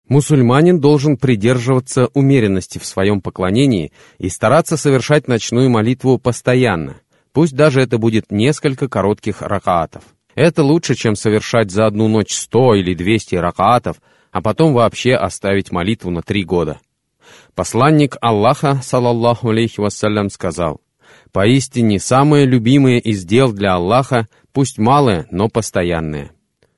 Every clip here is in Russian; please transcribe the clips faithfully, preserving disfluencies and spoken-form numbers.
Мусульманин должен придерживаться умеренности в своем поклонении и стараться совершать ночную молитву постоянно, пусть даже это будет несколько коротких ракаатов. Это лучше, чем совершать за одну ночь сто или двести ракаатов, а потом вообще оставить молитву на три года. Посланник Аллаха, салаллаху алейхи вассалям, сказал: «Поистине самое любимое из дел для Аллаха, пусть малое, но постоянное».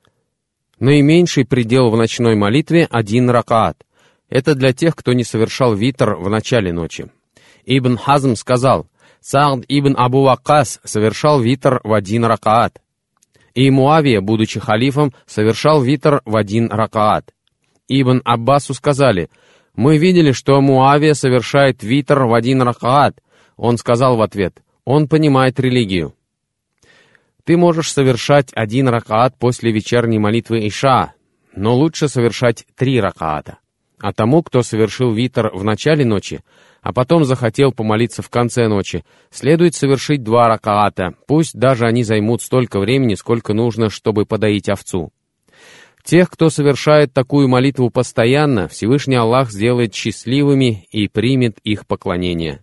Наименьший предел в ночной молитве — один ракаат. Это для тех, кто не совершал витр в начале ночи. Ибн Хазм сказал: «Саад ибн Абу Ваккас совершал витр в один ракаат». И Муавия, будучи халифом, совершал витр в один ракаат. Ибн Аббасу сказали: «Мы видели, что Муавия совершает витр в один ракаат». Он сказал в ответ: «Он понимает религию». Ты можешь совершать один ракаат после вечерней молитвы Иша, но лучше совершать три ракаата. А тому, кто совершил витр в начале ночи, а потом захотел помолиться в конце ночи, следует совершить два ракаата, пусть даже они займут столько времени, сколько нужно, чтобы подоить овцу. Тех, кто совершает такую молитву постоянно, Всевышний Аллах сделает счастливыми и примет их поклонение.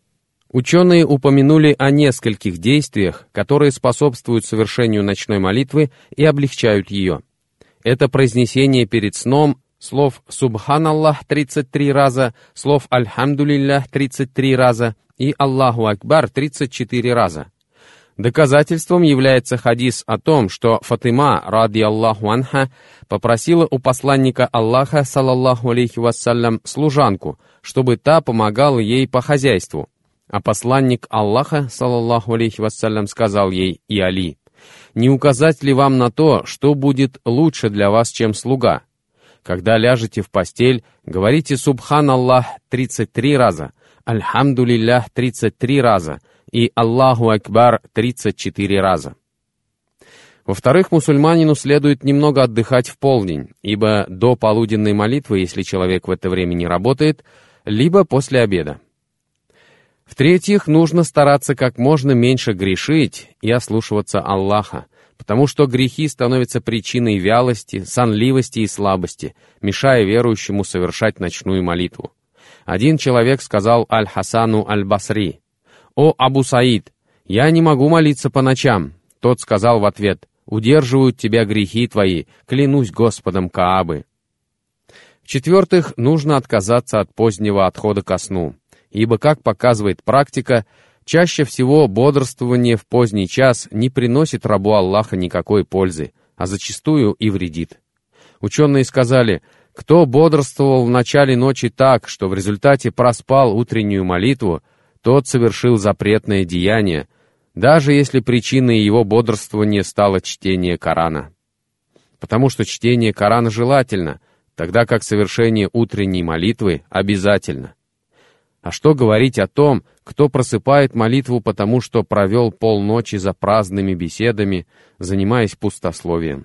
Ученые упомянули о нескольких действиях, которые способствуют совершению ночной молитвы и облегчают ее. Это произнесение перед сном слов «Субханаллах» тридцать три раза, слов «Альхамдулиллях» тридцать три раза и «Аллаху Акбар» тридцать четыре раза. Доказательством является хадис о том, что Фатима, ради Аллаху анха, попросила у посланника Аллаха, салаллаху алейхи вассалям, служанку, чтобы та помогала ей по хозяйству. А посланник Аллаха, салаллаху алейхи вассалям, сказал ей и Али: «Не указать ли вам на то, что будет лучше для вас, чем слуга? Когда ляжете в постель, говорите «Субханаллах» тридцать три раза, «Альхамдулиллях» тридцать три раза и «Аллаху Акбар» тридцать четыре раза». Во-вторых, мусульманину следует немного отдыхать в полдень, ибо до полуденной молитвы, если человек в это время не работает, либо после обеда. В-третьих, нужно стараться как можно меньше грешить и ослушиваться Аллаха, потому что грехи становятся причиной вялости, сонливости и слабости, мешая верующему совершать ночную молитву. Один человек сказал Аль-Хасану Аль-Басри: «О Абу Саид, я не могу молиться по ночам». Тот сказал в ответ: «Удерживают тебя грехи твои, клянусь Господом Каабы». В-четвертых, нужно отказаться от позднего отхода ко сну, ибо, как показывает практика, чаще всего бодрствование в поздний час не приносит рабу Аллаха никакой пользы, а зачастую и вредит. Ученые сказали: кто бодрствовал в начале ночи так, что в результате проспал утреннюю молитву, тот совершил запретное деяние, даже если причиной его бодрствования стало чтение Корана. Потому что чтение Корана желательно, тогда как совершение утренней молитвы обязательно. А что говорить о том, кто просыпает молитву потому, что провел полночи за праздными беседами, занимаясь пустословием?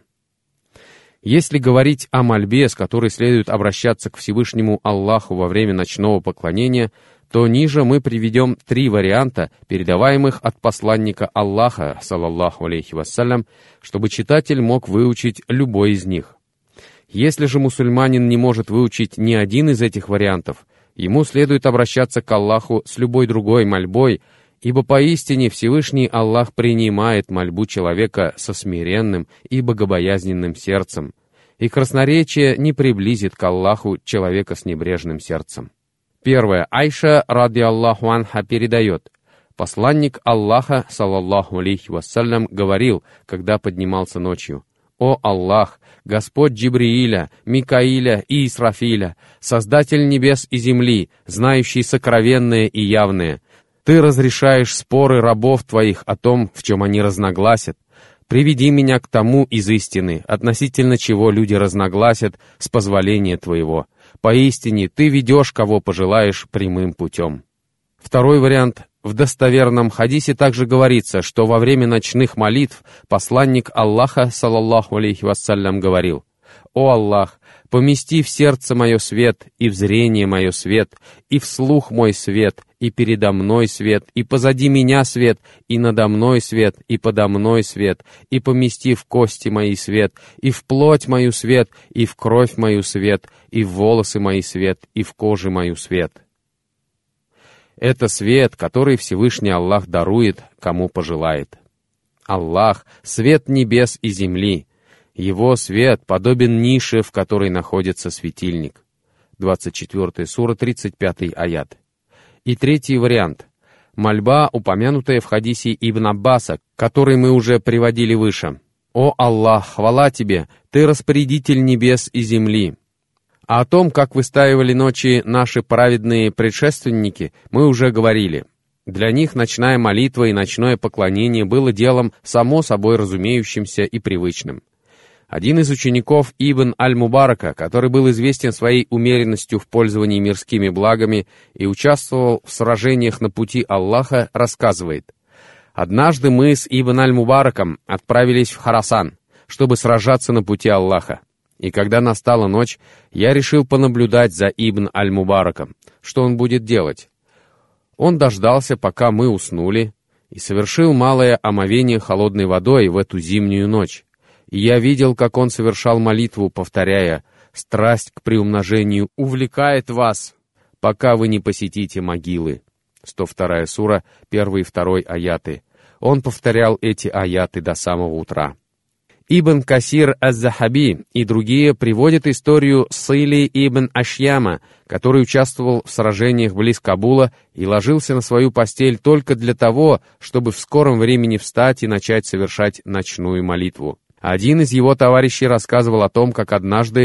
Если говорить о мольбе, с которой следует обращаться к Всевышнему Аллаху во время ночного поклонения, то ниже мы приведем три варианта, передаваемых от посланника Аллаха, салаллаху алейхи вассалям, чтобы читатель мог выучить любой из них. Если же мусульманин не может выучить ни один из этих вариантов, ему следует обращаться к Аллаху с любой другой мольбой, ибо поистине Всевышний Аллах принимает мольбу человека со смиренным и богобоязненным сердцем, и красноречие не приблизит к Аллаху человека с небрежным сердцем. Первое. Айша, ради Аллаху анха, передает: посланник Аллаха, салаллаху алейхи вассалям, говорил, когда поднимался ночью: «О Аллах, Господь Джибрииля, Микаиля и Исрафиля, Создатель небес и земли, знающий сокровенное и явное, Ты разрешаешь споры рабов Твоих о том, в чем они разногласят. Приведи меня к тому из истины, относительно чего люди разногласят, с позволения Твоего. Поистине Ты ведешь, кого пожелаешь, прямым путем». Второй вариант. В достоверном хадисе также говорится, что во время ночных молитв посланник Аллаха, салаллаху алейхи вассалям, говорил: «О Аллах, помести в сердце мое свет, и в зрение мое свет, и в слух мой свет, и передо мной свет, и позади меня свет, и надо мной свет, и подо мной свет, и помести в кости мои свет, и в плоть мою свет, и в кровь мою свет, и в волосы мои свет, и в кожу мою свет». Это свет, который Всевышний Аллах дарует, кому пожелает. Аллах — свет небес и земли. Его свет подобен нише, в которой находится светильник. двадцать четвёртая сура, тридцать пятый аят. И третий вариант. Мольба, упомянутая в хадисе Ибн Аббаса, который мы уже приводили выше. «О Аллах, хвала Тебе, Ты распорядитель небес и земли». А о том, как выстаивали ночи наши праведные предшественники, мы уже говорили. Для них ночная молитва и ночное поклонение было делом само собой разумеющимся и привычным. Один из учеников Ибн Аль-Мубарака, который был известен своей умеренностью в пользовании мирскими благами и участвовал в сражениях на пути Аллаха, рассказывает: «Однажды мы с Ибн Аль-Мубараком отправились в Хорасан, чтобы сражаться на пути Аллаха. И когда настала ночь, я решил понаблюдать за Ибн Аль-Мубараком, что он будет делать. Он дождался, пока мы уснули, и совершил малое омовение холодной водой в эту зимнюю ночь. И я видел, как он совершал молитву, повторяя: «Страсть к приумножению увлекает вас, пока вы не посетите могилы». сто вторая сура, первый и второй аяты. Он повторял эти аяты до самого утра. Ибн Касир аз-Захаби и другие приводят историю Сыли ибн Ашьяма, который участвовал в сражениях близ Кабула и ложился на свою постель только для того, чтобы в скором времени встать и начать совершать ночную молитву. Один из его товарищей рассказывал о том, как однажды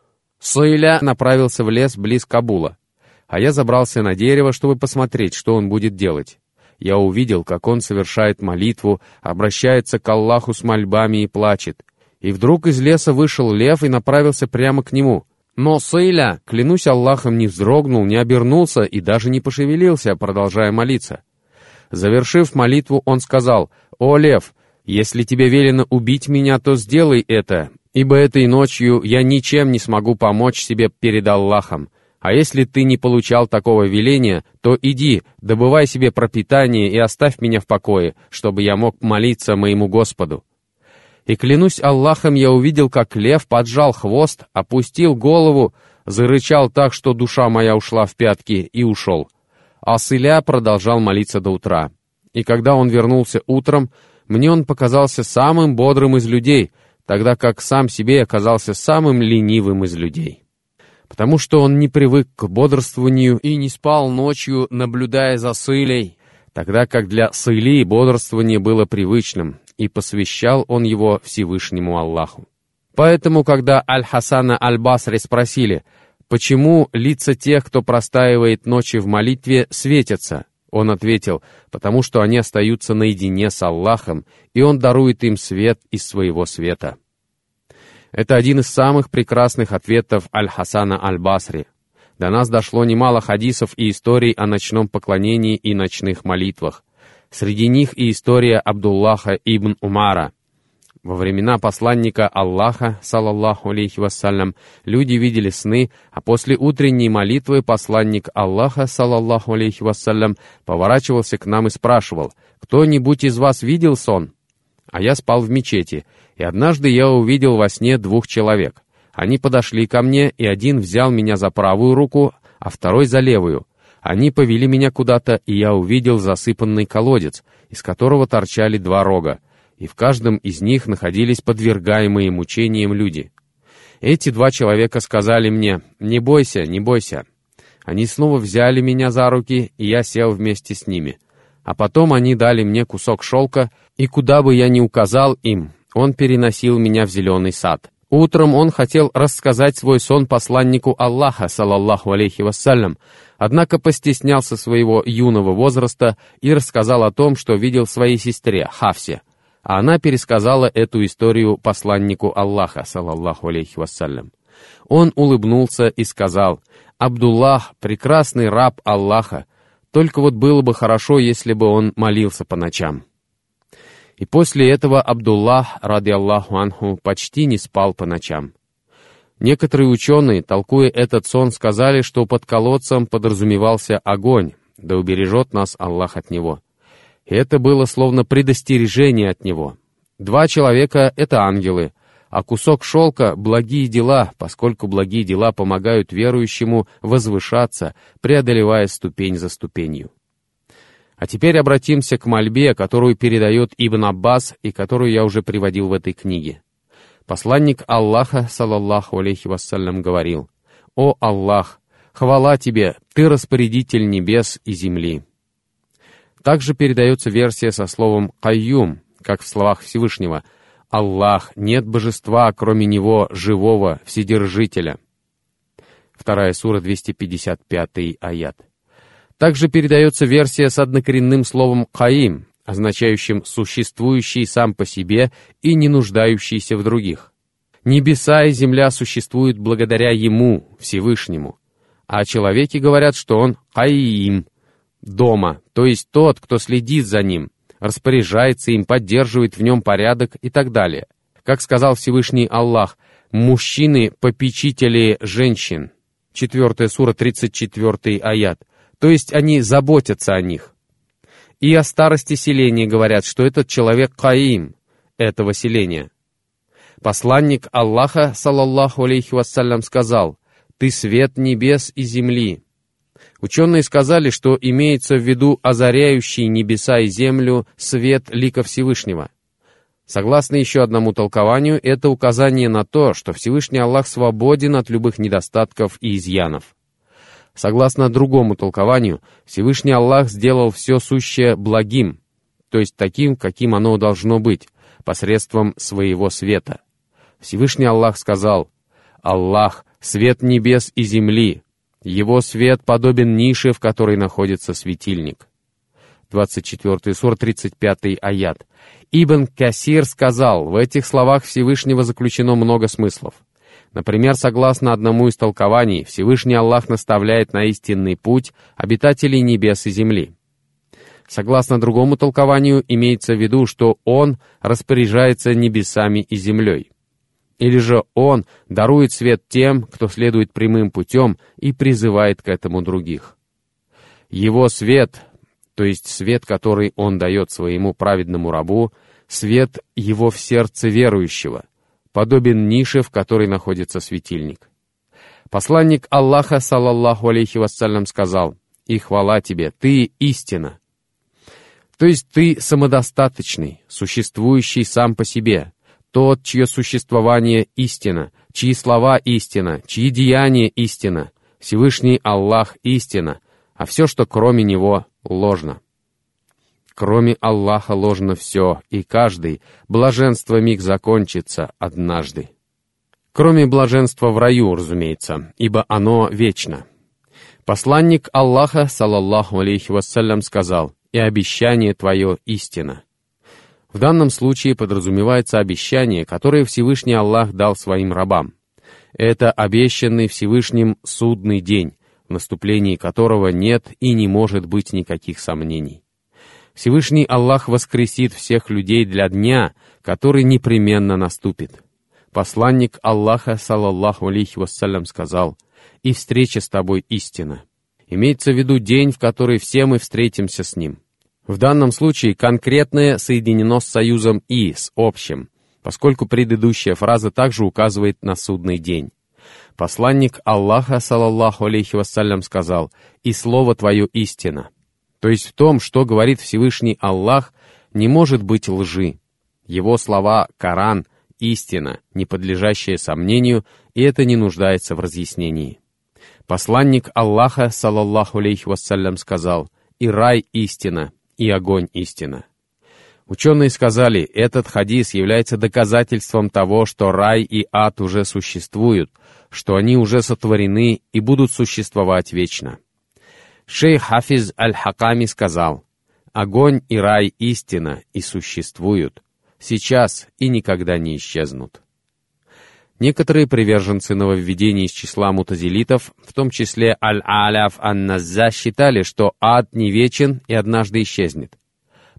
Сыля направился в лес близ Кабула, а я забрался на дерево, чтобы посмотреть, что он будет делать. Я увидел, как он совершает молитву, обращается к Аллаху с мольбами и плачет. И вдруг из леса вышел лев и направился прямо к нему. Но Сыля, клянусь Аллахом, не вздрогнул, не обернулся и даже не пошевелился, продолжая молиться. Завершив молитву, он сказал: «О, лев, если тебе велено убить меня, то сделай это, ибо этой ночью я ничем не смогу помочь себе перед Аллахом. А если ты не получал такого веления, то иди, добывай себе пропитание и оставь меня в покое, чтобы я мог молиться моему Господу». И клянусь Аллахом, я увидел, как лев поджал хвост, опустил голову, зарычал так, что душа моя ушла в пятки, и ушел. А Сыля продолжал молиться до утра. И когда он вернулся утром, мне он показался самым бодрым из людей, тогда как сам себе оказался самым ленивым из людей. Потому что он не привык к бодрствованию и не спал ночью, наблюдая за Сылей, тогда как для Сыли бодрствование было привычным, и посвящал он его Всевышнему Аллаху. Поэтому, когда Аль-Хасана Аль-Басри спросили, почему лица тех, кто простаивает ночи в молитве, светятся, он ответил: потому что они остаются наедине с Аллахом, и Он дарует им свет из своего света. Это один из самых прекрасных ответов Аль-Хасана Аль-Басри. До нас дошло немало хадисов и историй о ночном поклонении и ночных молитвах. Среди них и история Абдуллаха ибн Умара. Во времена посланника Аллаха, салаллаху алейхи вассалям, люди видели сны, а после утренней молитвы посланник Аллаха, салаллаху алейхи вассалям, поворачивался к нам и спрашивал: «Кто-нибудь из вас видел сон?» А я спал в мечети, и однажды я увидел во сне двух человек. Они подошли ко мне, и один взял меня за правую руку, а второй за левую. Они повели меня куда-то, и я увидел засыпанный колодец, из которого торчали два рога, и в каждом из них находились подвергаемые мучениям люди. Эти два человека сказали мне: «Не бойся, не бойся». Они снова взяли меня за руки, и я сел вместе с ними. А потом они дали мне кусок шелка, и куда бы я ни указал им, он переносил меня в зеленый сад. Утром он хотел рассказать свой сон посланнику Аллаха, салаллаху алейхи вассалям, однако постеснялся своего юного возраста и рассказал о том, что видел своей сестре Хафсе, а она пересказала эту историю посланнику Аллаха, салаллаху алейхи вассалям. Он улыбнулся и сказал: «Абдуллах, прекрасный раб Аллаха, только вот было бы хорошо, если бы он молился по ночам». И после этого Абдуллах, ради Аллаху анху, почти не спал по ночам. Некоторые ученые, толкуя этот сон, сказали, что под колодцем подразумевался огонь, да убережет нас Аллах от него. И это было словно предостережение от него. Два человека — это ангелы, а кусок шелка — благие дела, поскольку благие дела помогают верующему возвышаться, преодолевая ступень за ступенью. А теперь обратимся к мольбе, которую передает Ибн Аббас и которую я уже приводил в этой книге. Посланник Аллаха, саллаллаху алейхи вассалям, говорил: «О Аллах, хвала Тебе, Ты распорядитель небес и земли». Также передается версия со словом «кайюм», как в словах Всевышнего: «Аллах, нет божества, кроме Него, живого, вседержителя». Вторая сура, двести пятьдесят пятый аят. Также передается версия с однокоренным словом «каим», означающим «существующий сам по себе и не нуждающийся в других». Небеса и земля существуют благодаря Ему, Всевышнему. А о человеке говорят, что он «каим», дома, то есть тот, кто следит за ним, распоряжается им, поддерживает в нем порядок и так далее. Как сказал Всевышний Аллах: «Мужчины — попечители женщин». Четвертая сура, тридцать четвёртый аят. То есть они заботятся о них. И о старости селения говорят, что этот человек каим, этого селения. Посланник Аллаха, саллаллаху алейхи вассалям, сказал: «Ты свет небес и земли». Ученые сказали, что имеется в виду озаряющий небеса и землю свет лика Всевышнего. Согласно еще одному толкованию, это указание на то, что Всевышний Аллах свободен от любых недостатков и изъянов. Согласно другому толкованию, Всевышний Аллах сделал все сущее благим, то есть таким, каким оно должно быть, посредством своего света. Всевышний Аллах сказал: «Аллах — свет небес и земли, Его свет подобен нише, в которой находится светильник». двадцать четвёртая сура, тридцать пятый аят. Ибн Касир сказал: в этих словах Всевышнего заключено много смыслов. Например, согласно одному из толкований, Всевышний Аллах наставляет на истинный путь обитателей небес и земли. Согласно другому толкованию, имеется в виду, что Он распоряжается небесами и землей. Или же Он дарует свет тем, кто следует прямым путем и призывает к этому других. Его свет, то есть свет, который Он дает своему праведному рабу, свет Его в сердце верующего, подобен нише, в которой находится светильник. Посланник Аллаха, саллаллаху алейхи вассалям, сказал: «И хвала Тебе, Ты истина». То есть Ты самодостаточный, существующий сам по себе, тот, чье существование истина, чьи слова истина, чьи деяния истина, Всевышний Аллах истина, а все, что кроме Него, ложно. Кроме Аллаха ложно все, и каждый, блаженство миг закончится однажды. Кроме блаженства в раю, разумеется, ибо оно вечно. Посланник Аллаха, саллаллаху алейхи вассалям, сказал: «И обещание твое истина». В данном случае подразумевается обещание, которое Всевышний Аллах дал своим рабам. Это обещанный Всевышним судный день, в наступлении которого нет и не может быть никаких сомнений. Всевышний Аллах воскресит всех людей для дня, который непременно наступит. Посланник Аллаха, саллаллаху алейхи вассалям, сказал: «И встреча с тобой истина». Имеется в виду день, в который все мы встретимся с Ним. В данном случае конкретное соединено с союзом «и», с общим, поскольку предыдущая фраза также указывает на судный день. Посланник Аллаха, саллаллаху алейхи вассалям, сказал: «И слово твое истина». То есть в том, что говорит Всевышний Аллах, не может быть лжи. Его слова «Коран» — истина, не подлежащая сомнению, и это не нуждается в разъяснении. Посланник Аллаха, саллаллаху алейхи вассалям, сказал: «И рай — истина, и огонь — истина». Ученые сказали, этот хадис является доказательством того, что рай и ад уже существуют, что они уже сотворены и будут существовать вечно. Шейх Хафиз аль-Хаками сказал: «Огонь и рай истина и существуют, сейчас и никогда не исчезнут». Некоторые приверженцы нововведений из числа мутазилитов, в том числе Аль-Аляф ан-Назза, считали, что ад не вечен и однажды исчезнет.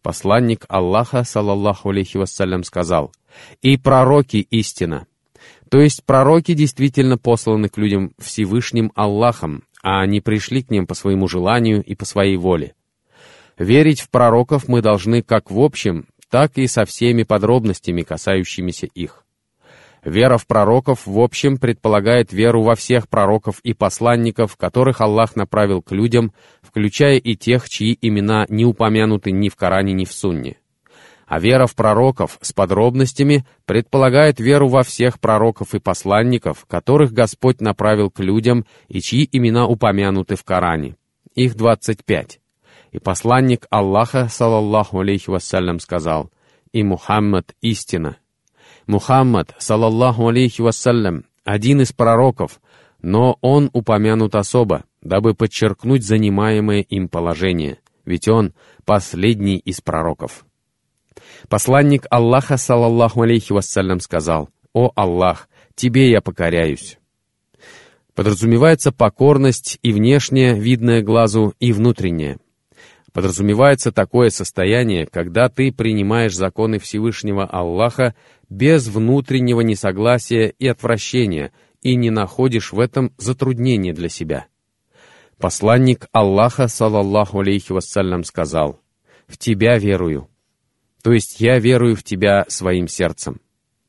Посланник Аллаха, саллаллаху алейхи вассалям, сказал: «И пророки истина». То есть пророки действительно посланы к людям Всевышним Аллахом, а они пришли к ним по своему желанию и по своей воле. Верить в пророков мы должны как в общем, так и со всеми подробностями, касающимися их. Вера в пророков в общем предполагает веру во всех пророков и посланников, которых Аллах направил к людям, включая и тех, чьи имена не упомянуты ни в Коране, ни в Сунне. А вера в пророков с подробностями предполагает веру во всех пророков и посланников, которых Господь направил к людям и чьи имена упомянуты в Коране. Их двадцать пять. И посланник Аллаха, салаллаху алейхи вассалям, сказал: «И Мухаммад — истина». Мухаммад, салаллаху алейхи вассалям, один из пророков, но он упомянут особо, дабы подчеркнуть занимаемое им положение, ведь он последний из пророков. Посланник Аллаха, салаллаху алейхи вассалям, сказал: «О Аллах, Тебе я покоряюсь». Подразумевается покорность и внешняя, видная глазу, и внутренняя. Подразумевается такое состояние, когда ты принимаешь законы Всевышнего Аллаха без внутреннего несогласия и отвращения и не находишь в этом затруднения для себя. Посланник Аллаха, салаллаху алейхи вассалям, сказал: «В Тебя верую». То есть я верую в Тебя своим сердцем.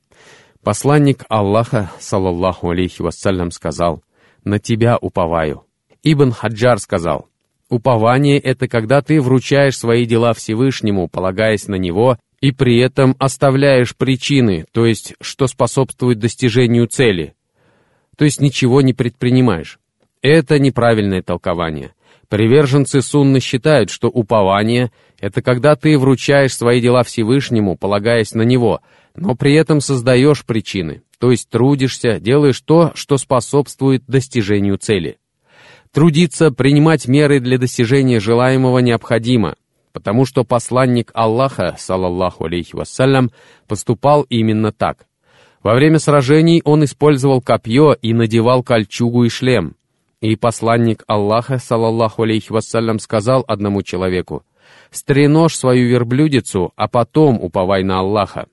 Посланник Аллаха, салаллаху алейхи вассалям, сказал: «На Тебя уповаю». Ибн Хаджар сказал: упование — это когда ты вручаешь свои дела Всевышнему, полагаясь на Него, и при этом оставляешь причины, то есть что способствует достижению цели, то есть ничего не предпринимаешь. Это неправильное толкование. Приверженцы сунны считают, что упование — это когда ты вручаешь свои дела Всевышнему, полагаясь на Него, но при этом создаешь причины, то есть трудишься, делаешь то, что способствует достижению цели. Трудиться, принимать меры для достижения желаемого необходимо, потому что посланник Аллаха, салаллаху алейхи вассалям, поступал именно так. Во время сражений он использовал копье и надевал кольчугу и шлем. И посланник Аллаха, салаллаху алейхи вассалям, сказал одному человеку: «Стреножь свою верблюдицу, а потом уповай на Аллаха».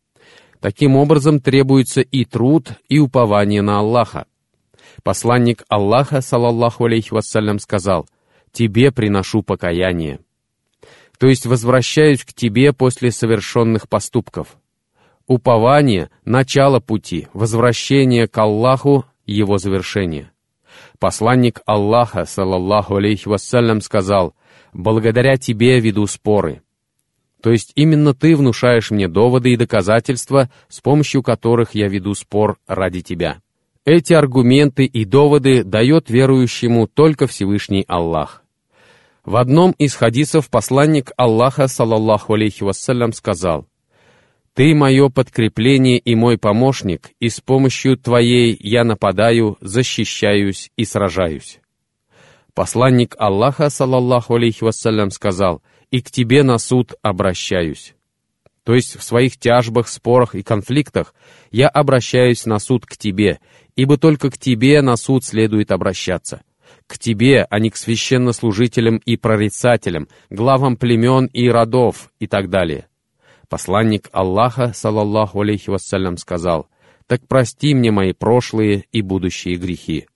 Таким образом требуется и труд, и упование на Аллаха. Посланник Аллаха, салаллаху алейхи вассалям, сказал: «Тебе приношу покаяние». То есть возвращаюсь к Тебе после совершенных поступков. Упование — начало пути, возвращение к Аллаху — его завершение. Посланник Аллаха, салаллаху алейхи вассалям, сказал: «Благодаря Тебе веду споры». То есть именно Ты внушаешь мне доводы и доказательства, с помощью которых я веду спор ради Тебя. Эти аргументы и доводы дает верующему только Всевышний Аллах. В одном из хадисов посланник Аллаха, салаллаху алейхи вассалям, сказал: «Ты мое подкрепление и мой помощник, и с помощью Твоей я нападаю, защищаюсь и сражаюсь». Посланник Аллаха, салаллаху алейхи вассалям, сказал: «И к Тебе на суд обращаюсь». То есть в своих тяжбах, спорах и конфликтах я обращаюсь на суд к Тебе, ибо только к Тебе на суд следует обращаться. К Тебе, а не к священнослужителям и прорицателям, главам племен и родов и так далее. Посланник Аллаха, салаллаху алейхи вассалям, сказал: «Так прости мне мои прошлые и будущие грехи».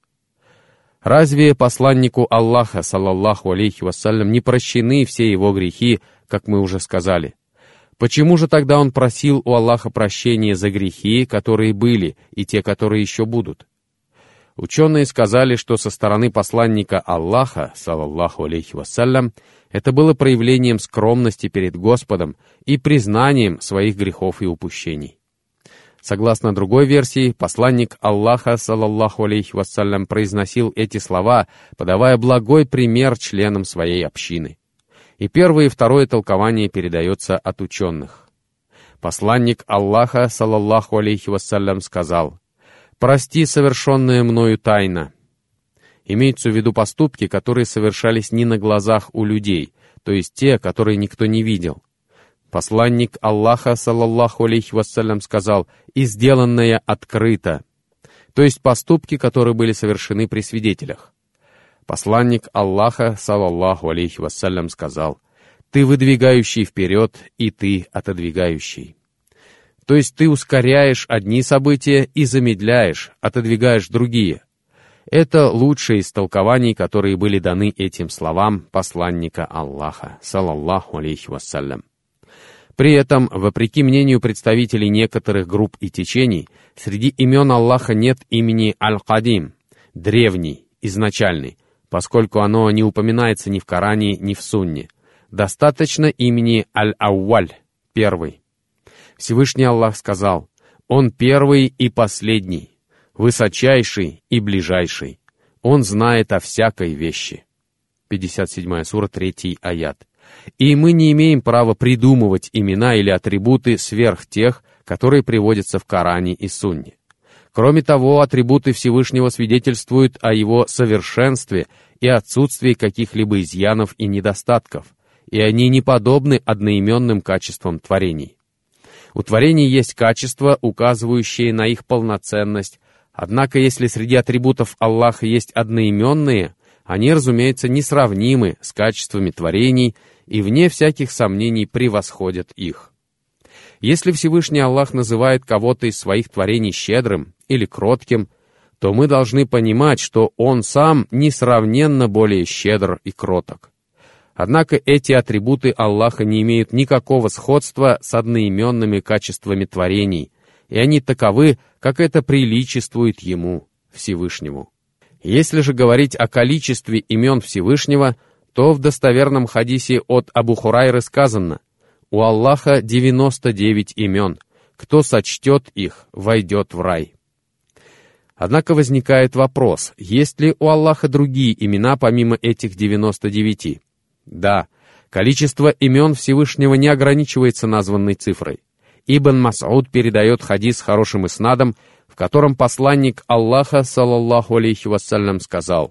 Разве посланнику Аллаха, салаллаху алейхи вассалям, не прощены все его грехи, как мы уже сказали? Почему же тогда он просил у Аллаха прощения за грехи, которые были, и те, которые еще будут? Ученые сказали, что со стороны посланника Аллаха, салаллаху алейхи вассалям, это было проявлением скромности перед Господом и признанием своих грехов и упущений. Согласно другой версии, посланник Аллаха, салаллаху алейхи вассалям, произносил эти слова, подавая благой пример членам своей общины. И первое и второе толкование передается от ученых. Посланник Аллаха, салаллаху алейхи вассалям, сказал: «Прости совершенное мною тайно». Имеются в виду поступки, которые совершались не на глазах у людей, то есть те, которые никто не видел. Посланник Аллаха, салаллаху алейхи вассалям, сказал: «И сделанное открыто», то есть поступки, которые были совершены при свидетелях. Посланник Аллаха, салаллаху алейхи вассалям, сказал: «Ты выдвигающий вперед, и ты отодвигающий». То есть ты ускоряешь одни события и замедляешь, отодвигаешь другие. Это лучшие из толкований, которые были даны этим словам посланника Аллаха, салаллаху алейхи вассалям. При этом, вопреки мнению представителей некоторых групп и течений, среди имен Аллаха нет имени Аль-Кадим, древний, изначальный, поскольку оно не упоминается ни в Коране, ни в Сунне. Достаточно имени Аль-Ауаль, первый. Всевышний Аллах сказал: «Он первый и последний, высочайший и ближайший. Он знает о всякой вещи». пятьдесят седьмая сура, третий аят. И мы не имеем права придумывать имена или атрибуты сверх тех, которые приводятся в Коране и Сунне. Кроме того, атрибуты Всевышнего свидетельствуют о Его совершенстве и отсутствии каких-либо изъянов и недостатков, и они не подобны одноименным качествам творений. У творений есть качества, указывающие на их полноценность, однако если среди атрибутов Аллаха есть одноименные, они, разумеется, несравнимы с качествами творений и, вне всяких сомнений, превосходят их. Если Всевышний Аллах называет кого-то из своих творений щедрым или кротким, то мы должны понимать, что Он сам несравненно более щедр и кроток. Однако эти атрибуты Аллаха не имеют никакого сходства с одноименными качествами творений, и они таковы, как это приличествует Ему, Всевышнему. Если же говорить о количестве имен Всевышнего, то в достоверном хадисе от Абу Хурайры сказано: «У Аллаха девяносто девять имен, кто сочтет их, войдет в рай». Однако возникает вопрос, есть ли у Аллаха другие имена помимо этих девяноста девяти? Да, количество имен Всевышнего не ограничивается названной цифрой. Ибн Мас'уд передает хадис с хорошим иснадом, в котором посланник Аллаха, салаллаху алейхи вассалям, сказал: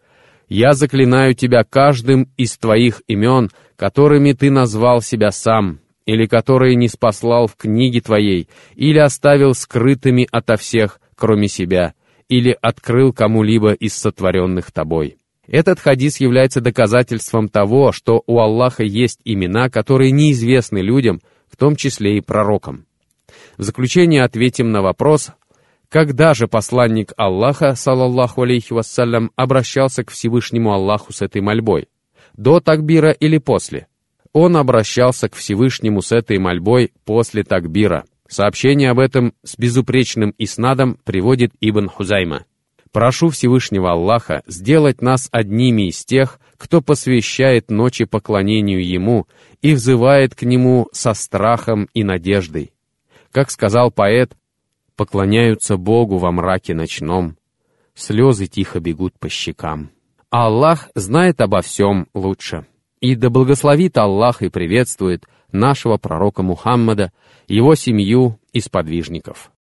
«Я заклинаю тебя каждым из твоих имен, которыми ты назвал себя сам, или которые не спаслал в книге твоей, или оставил скрытыми ото всех, кроме себя, или открыл кому-либо из сотворенных тобой». Этот хадис является доказательством того, что у Аллаха есть имена, которые неизвестны людям, в том числе и пророкам. В заключение ответим на вопрос: когда же посланник Аллаха, салаллаху алейхи вассалям, обращался к Всевышнему Аллаху с этой мольбой? До такбира или после? Он обращался к Всевышнему с этой мольбой после такбира. Сообщение об этом с безупречным иснадом приводит Ибн Хузайма. «Прошу Всевышнего Аллаха сделать нас одними из тех, кто посвящает ночи поклонению Ему и взывает к Нему со страхом и надеждой. Как сказал поэт, поклоняются Богу во мраке ночном, слезы тихо бегут по щекам. А Аллах знает обо всем лучше. И да благословит Аллах и приветствует нашего пророка Мухаммада, его семью и сподвижников».